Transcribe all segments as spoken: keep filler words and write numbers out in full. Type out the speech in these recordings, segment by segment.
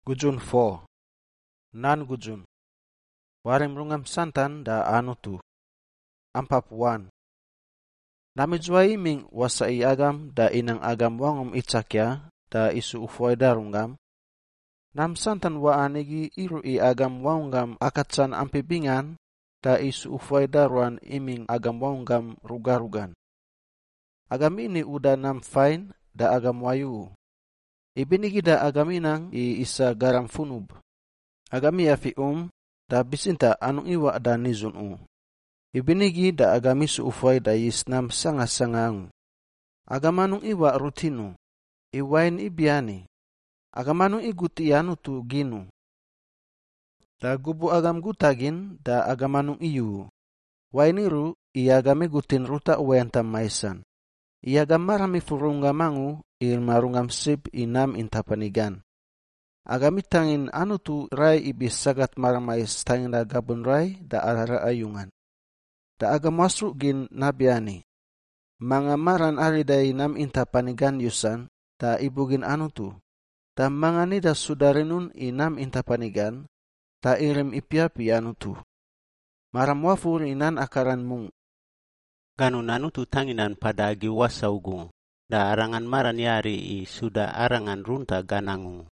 Gujun fo, nan gujun. Warim rungam santan da anu tu. Ampap wan. Nami juai ming wasai agam da inang agam wangum itsakya da isu ufoy da rungam. Nam santan wa anigi iru i agam wangam akatsan ampibingan da isu ufoy daruan iming agam wangam rugarugan. Agam ini udah nam fain da agam wayu. Ibinigi da agam inang i isa garam funub. Agami yafi um da bisinta anong iwa da nizun u. Ibinigi da agami su ufoy da yisnam sanga-sangang. Agamanong iwa rutinu. Iwain ibiani. Agamanong iguti anu tu ginu. Da gubu agam gutagin da agamanong iyu. Wainiru iagami gutin ruta uwayantam maisan. Iagam marami furungamangu ilmarungam sib inam intapanigan. Agami tangin anu tu rai ibis sagat maramais tangin da gabun rai da arara ayungan. Da agam wasru gin nabiani. Mga maran ariday nam intapanigan yusan da ibugin anu tu. Da mga nida sudarinun inam intapanigan da irim ipiapi anu tu. Maram wafur inan akaran mung. Ganun anu tu tanginan pada agi wasaugung. Da arangan maran yari i suda arangan runta ganangu.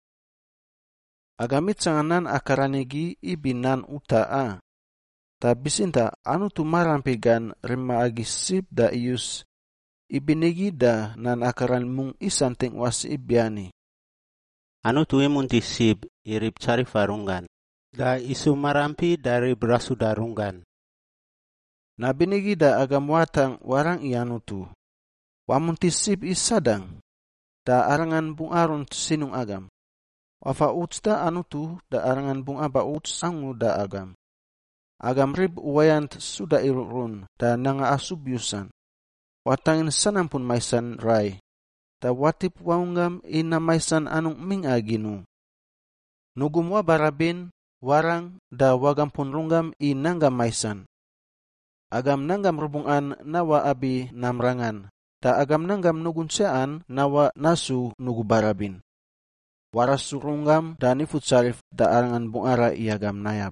Agamit sanganan akaranigi ibinan utaa. Ta bisinta anu tu marampigan rima agi sip da ius. Ibinigi da nan akaran mung isanting was ibiani. Anu tu imunti sip irip cari farungan. Da isu marampi dari berasudarungan. Nabinigi da agam watang warang ianu tu. Wamunti sip isadang. Da arangan bung arun sinung agam. Wafa uts da anu tu da arangan bung aba uts angu da agam. Agam rib uwayant suda irurun da nanga asubyusan. Watangin sanam pun maisan rai. Da watip waunggam ina maisan anung ming aginu. Nugum wa barabin warang da wagam pun runggam inanggam maisan. Agam nanggam rubungan nawa abi namrangan. Da agam nanggam nugun sean nawa nasu nugu barabin. Waras surunggam da nifut sarif da arangan bungara iagam nayab.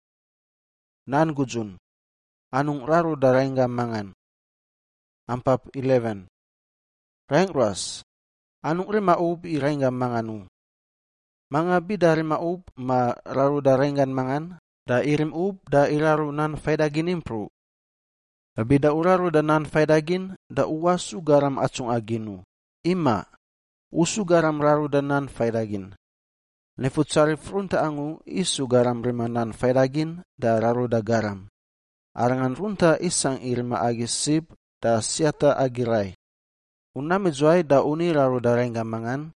Nan gujun. Anung raru da rainggam mangan. Ampap eleven. Raing ras. Anung rimaub i rainggam manganu. Mga bida rimaub ma raru da rainggan mangan. Da irim ub da iraru nan faidagin impru. Bida uraru da nan faidagin da uwasu garam acung aginu. Ima. Usu garam raru da nan faidagin. Nefut sarif runta angu isu garam rima nan faidagin da raru da garam. Arangan runta isang irima agi sib da siata agirai. Unami zuai da uni raru da rengga mangan.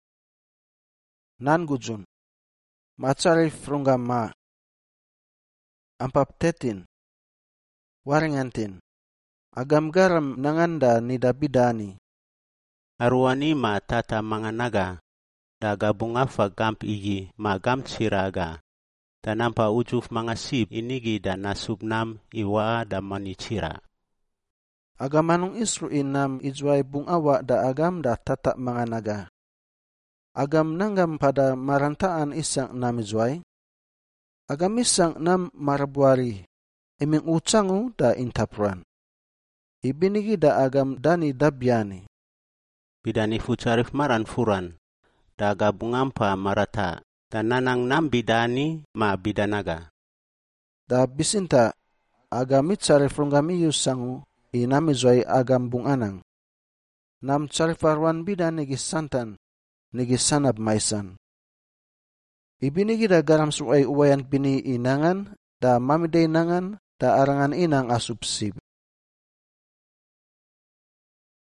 Nan gujun. Macarif runga ma. Ampap tetin. Waringantin. Agam garam nanganda nidabidani. Arwani ma tata manganaga. Da gabung afa gamp igi ma gamp siraga. Da nampa ujuf mga sip inigi da nasubnam iwa da manicira. Agamanong isru inam ijway bung awa da agam da tata manganaga. Agam nanggam pada marantaan isang namijway. Agam isang nam marabuari. Iming utsangu da intapran. Ibinigi da agam dani dabyani. Bidani fucarif maran furan. Da gabungampa marata. Da nanang nam bidani ma bidanaga. Da bisinta agamit sarif runggami yusangu inamizway agam bung anang. Nam carifarwan bidan nigi santan nigi sanab maisan. Ibinigi da garam suay uwayan bini inangan da mamiday nangan da arangan inang asupsib.